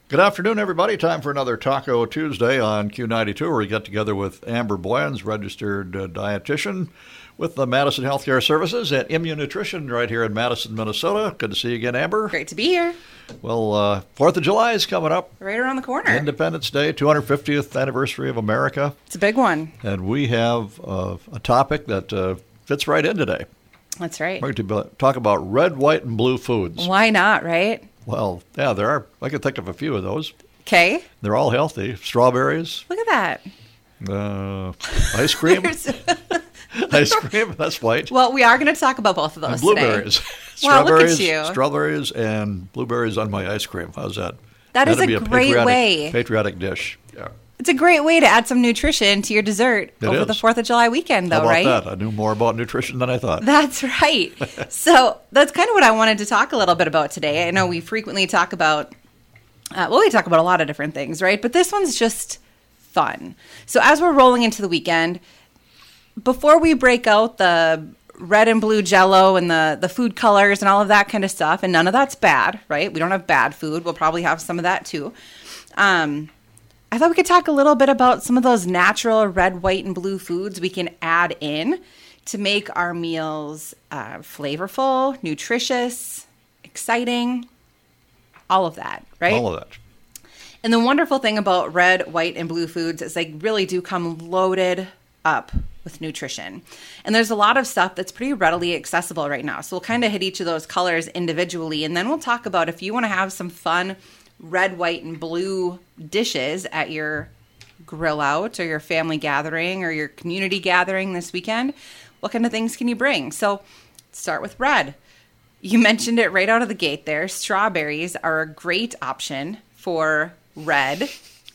Good afternoon, everybody. Time for another Taco Tuesday on Q92, where we get together with Amber Boyens, registered dietitian with the Madison Healthcare Services at Immunutrition right here in Madison, Minnesota. Good to see you again, Amber. Great to be here. Well, 4th of July is coming up. Right around the corner. Independence Day, 250th anniversary of America. It's a big one. And we have a topic that fits right in today. That's right. We're going to talk about red, white, and blue foods. Why not, right? Well, yeah, there are. I can think of a few of those. Okay. They're all healthy. Strawberries. Look at that. Ice cream. Ice cream, that's white. Well, we are going to talk about both of those and blueberries. Today. Well, look at you. Strawberries and blueberries on my ice cream. How's that? That is a great way. Patriotic dish. Yeah. It's a great way to add some nutrition to your dessert over the 4th of July weekend, though, right? How about that? I knew more about nutrition than I thought. That's right. So that's kind of what I wanted to talk a little bit about today. I know we frequently talk about, we talk about a lot of different things, right? But this one's just fun. So as we're rolling into the weekend, before we break out the red and blue Jell-O and the food colors and all of that kind of stuff, and none of that's bad, right? We don't have bad food. We'll probably have some of that too. I thought we could talk a little bit about some of those natural red, white, and blue foods we can add in to make our meals flavorful, nutritious, exciting, all of that, right? All of that. And the wonderful thing about red, white, and blue foods is they really do come loaded up with nutrition. And there's a lot of stuff that's pretty readily accessible right now. So we'll kind of hit each of those colors individually, and then we'll talk about if you want to have some fun red, white, and blue dishes at your grill out or your family gathering or your community gathering this weekend, what kind of things can you bring? So start with red. You mentioned it right out of the gate there. Strawberries are a great option for red.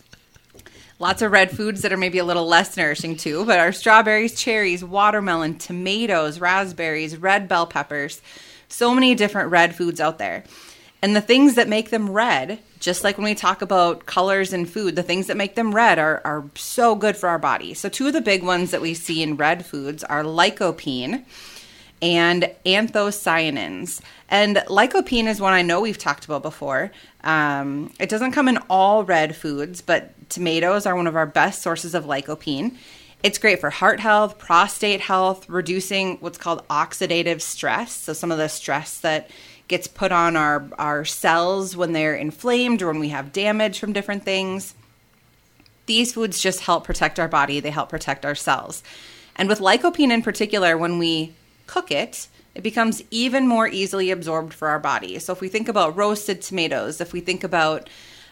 Lots of red foods that are maybe a little less nourishing too, but our strawberries, cherries, watermelon, tomatoes, raspberries, red bell peppers, so many different red foods out there. And the things that make them red, just like when we talk about colors in food, the things that make them red are so good for our body. So two of the big ones that we see in red foods are lycopene and anthocyanins. And lycopene is one I know we've talked about before. It doesn't come in all red foods, but tomatoes are one of our best sources of lycopene. It's great for heart health, prostate health, reducing what's called oxidative stress. So some of the stress that gets put on our cells when they're inflamed or when we have damage from different things. These foods just help protect our body. They help protect our cells. And with lycopene in particular, when we cook it, it becomes even more easily absorbed for our body. So if we think about roasted tomatoes, if we think about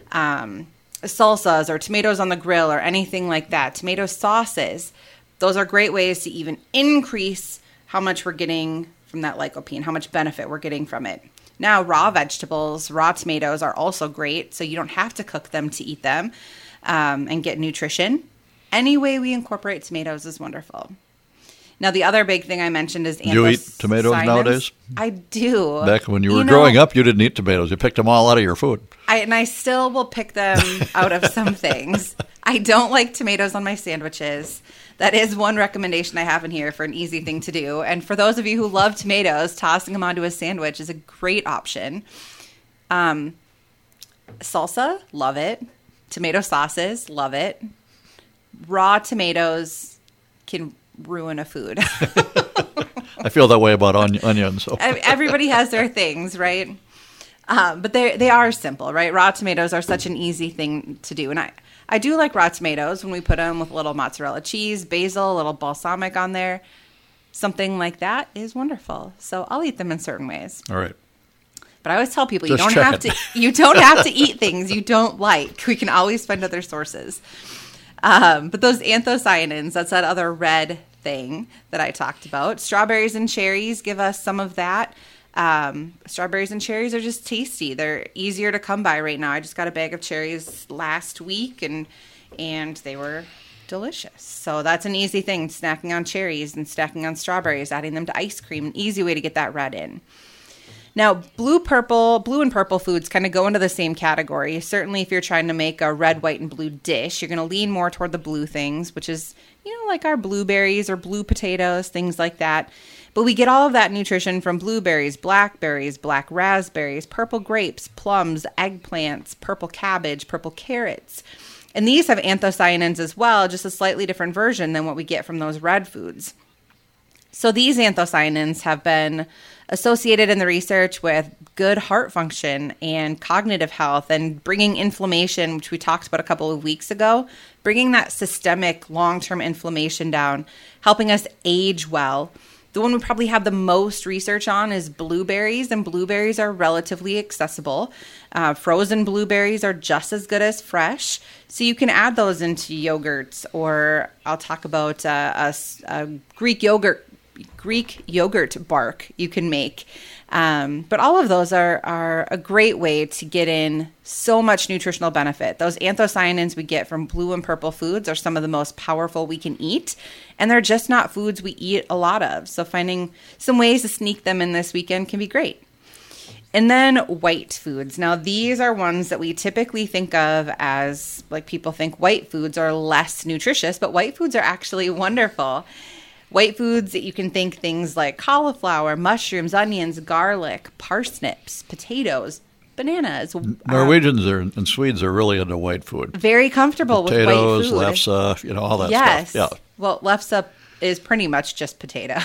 salsas or tomatoes on the grill or anything like that, tomato sauces, those are great ways to even increase how much we're getting from that lycopene, how much benefit we're getting from it. Now, raw vegetables, raw tomatoes are also great, so you don't have to cook them to eat them and get nutrition. Any way we incorporate tomatoes is wonderful. Now, the other big thing I mentioned is anthocyanins. Do you eat tomatoes nowadays? I do. Back when you were growing up, you didn't eat tomatoes. You picked them all out of your food. I still will pick them out of some things. I don't like tomatoes on my sandwiches. That is one recommendation I have in here for an easy thing to do. And for those of you who love tomatoes, tossing them onto a sandwich is a great option. Salsa, love it. Tomato sauces, love it. Raw tomatoes can ruin a food. I feel that way about onions. So. Everybody has their things, right? But they are simple, right? Raw tomatoes are such an easy thing to do. And I do like raw tomatoes when we put them with a little mozzarella cheese, basil, a little balsamic on there. Something like that is wonderful. So I'll eat them in certain ways. All right. But I always tell people you don't have to eat things you don't like. We can always find other sources. But those anthocyanins, that's that other red thing that I talked about. Strawberries and cherries give us some of that. Strawberries and cherries are just tasty. They're easier to come by right now. I just got a bag of cherries last week and they were delicious. So that's an easy thing, snacking on cherries and snacking on strawberries, adding them to ice cream, an easy way to get that red in. Now, blue and purple foods kind of go into the same category. Certainly, if you're trying to make a red, white, and blue dish, you're going to lean more toward the blue things, which is, like our blueberries or blue potatoes, things like that. But we get all of that nutrition from blueberries, black raspberries, purple grapes, plums, eggplants, purple cabbage, purple carrots. And these have anthocyanins as well, just a slightly different version than what we get from those red foods. So these anthocyanins have been associated in the research with good heart function and cognitive health and bringing inflammation, which we talked about a couple of weeks ago, bringing that systemic long-term inflammation down, helping us age well. The one we probably have the most research on is blueberries, and blueberries are relatively accessible. Frozen blueberries are just as good as fresh, so you can add those into yogurts, or I'll talk about a Greek yogurt bark you can make. But all of those are a great way to get in so much nutritional benefit. Those anthocyanins we get from blue and purple foods are some of the most powerful we can eat, and they're just not foods we eat a lot of. So finding some ways to sneak them in this weekend can be great. And then white foods. Now, these are ones that we typically think of as, like, people think white foods are less nutritious, but white foods are actually wonderful. White foods, that you can think things like cauliflower, mushrooms, onions, garlic, parsnips, potatoes, bananas. Norwegians and Swedes are really into white food. Very comfortable with white food. Potatoes, lefse, all that yes. stuff. Yeah. Well, lefse is pretty much just potatoes.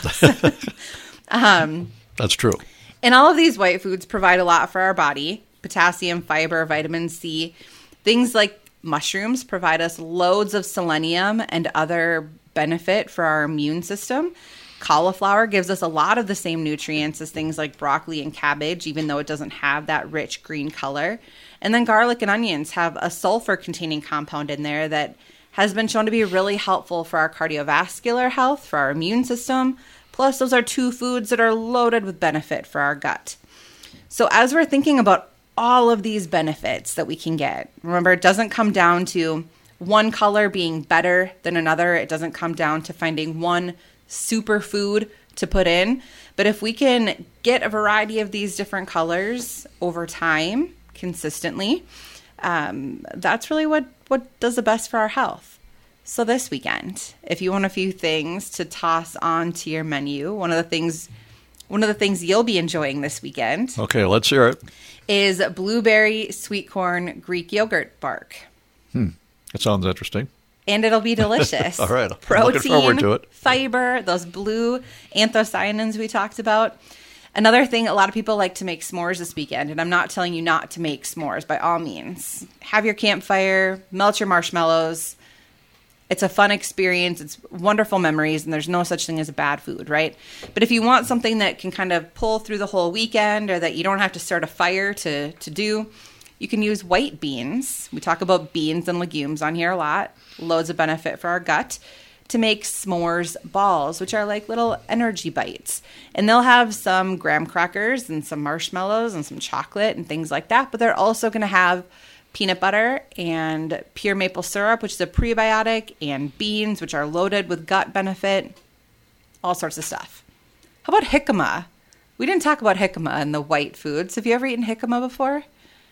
That's true. And all of these white foods provide a lot for our body: potassium, fiber, vitamin C. Things like mushrooms provide us loads of selenium and other benefit for our immune system. Cauliflower gives us a lot of the same nutrients as things like broccoli and cabbage, even though it doesn't have that rich green color. And then garlic and onions have a sulfur-containing compound in there that has been shown to be really helpful for our cardiovascular health, for our immune system. Plus, those are two foods that are loaded with benefit for our gut. So as we're thinking about all of these benefits that we can get, remember, it doesn't come down to one color being better than another. It doesn't come down to finding one superfood to put in. But if we can get a variety of these different colors over time, consistently, that's really what does the best for our health. So this weekend, if you want a few things to toss onto your menu, one of the things you'll be enjoying this weekend. Okay, let's hear it. Is blueberry sweet corn Greek yogurt bark. It sounds interesting. And it'll be delicious. All right. Protein, I'm looking forward to it. Fiber, those blue anthocyanins we talked about. Another thing, a lot of people like to make s'mores this weekend, and I'm not telling you not to make s'mores by all means. Have your campfire, melt your marshmallows. It's a fun experience. It's wonderful memories, and there's no such thing as a bad food, right? But if you want something that can kind of pull through the whole weekend, or that you don't have to start a fire to do, you can use white beans. We talk about beans and legumes on here a lot. Loads of benefit for our gut. To make s'mores balls, which are like little energy bites. And they'll have some graham crackers and some marshmallows and some chocolate and things like that. But they're also going to have peanut butter and pure maple syrup, which is a prebiotic, and beans, which are loaded with gut benefit. All sorts of stuff. How about jicama? We didn't talk about jicama in the white foods. Have you ever eaten jicama before?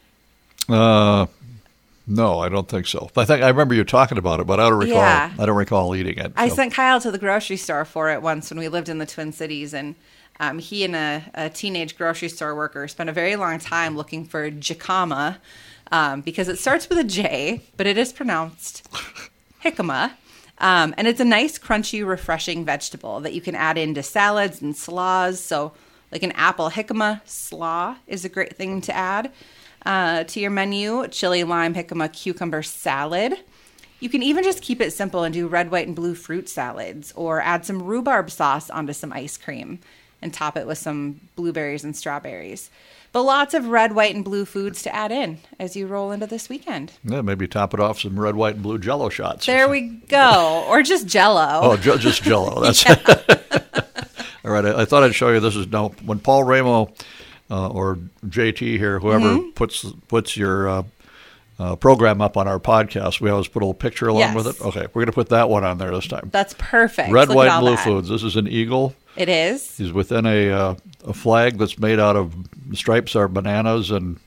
No, I don't think so. I remember you talking about it, but I don't recall. Yeah. I don't recall eating it. I sent Kyle to the grocery store for it once when we lived in the Twin Cities, and he and a teenage grocery store worker spent a very long time looking for jicama, because it starts with a J, but it is pronounced jicama. And it's a nice, crunchy, refreshing vegetable that you can add into salads and slaws. So like an apple jicama slaw is a great thing to add to your menu. Chili, lime, jicama, cucumber salad. You can even just keep it simple and do red, white, and blue fruit salads, or add some rhubarb sauce onto some ice cream and top it with some blueberries and strawberries. But lots of red, white, and blue foods to add in as you roll into this weekend. Yeah, maybe top it off some red, white, and blue Jell-O shots. There we go. Or just Jell-O. Oh, just Jell-O. That's all right. I thought I'd show you. This is now when Paul Ramo or JT here, whoever puts your program up on our podcast, we always put a little picture along with it. Okay, we're going to put that one on there this time. That's perfect. Red, white, and blue foods. This is an eagle. It is. He's within a flag that's made out of, the stripes are bananas and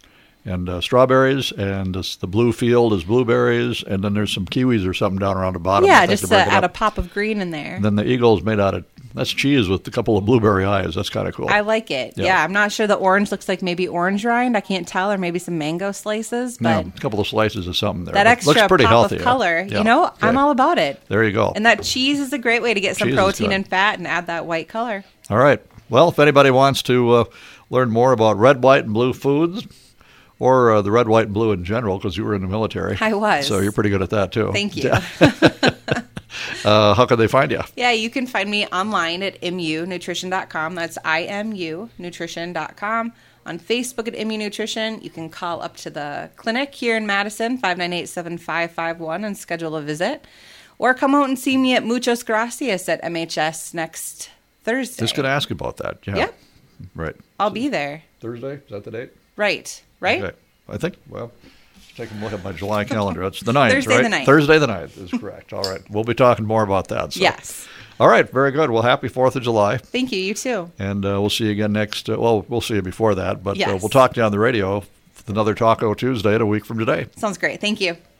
and strawberries, and the blue field is blueberries, and then there's some kiwis or something down around the bottom. Yeah, just to add a pop of green in there. And then the eagle is made out of, that's cheese with a couple of blueberry eyes. That's kind of cool. I like it. Yeah, I'm not sure the orange looks like maybe orange rind. I can't tell, or maybe some mango slices. But a couple of slices of something there. That extra looks pretty pop healthy, of color, yeah. okay. I'm all about it. There you go. And that cheese is a great way to get some protein and fat and add that white color. All right. Well, if anybody wants to learn more about red, white, and blue foods, or the red, white, and blue in general, because you were in the military. I was. So you're pretty good at that, too. Thank you. How can they find you? Yeah, you can find me online at imunutrition.com. That's IMU nutrition.com. On Facebook at IMU Nutrition. You can call up to the clinic here in Madison, 598-7551, and schedule a visit. Or come out and see me at Muchos Gracias at MHS next Thursday. Just going to ask about that. Yeah. Yep. Right. I'll be there. Thursday? Is that the date? Right. Okay. I think, well, take a look at my July calendar. It's the 9th, Thursday right? the 9th. Thursday the 9th is correct. All right. We'll be talking more about that. So. Yes. All right. Very good. Well, happy 4th of July. Thank you. You too. And we'll see you again next, we'll see you before that. But yes. We'll talk to you on the radio with another Taco Tuesday in a week from today. Sounds great. Thank you.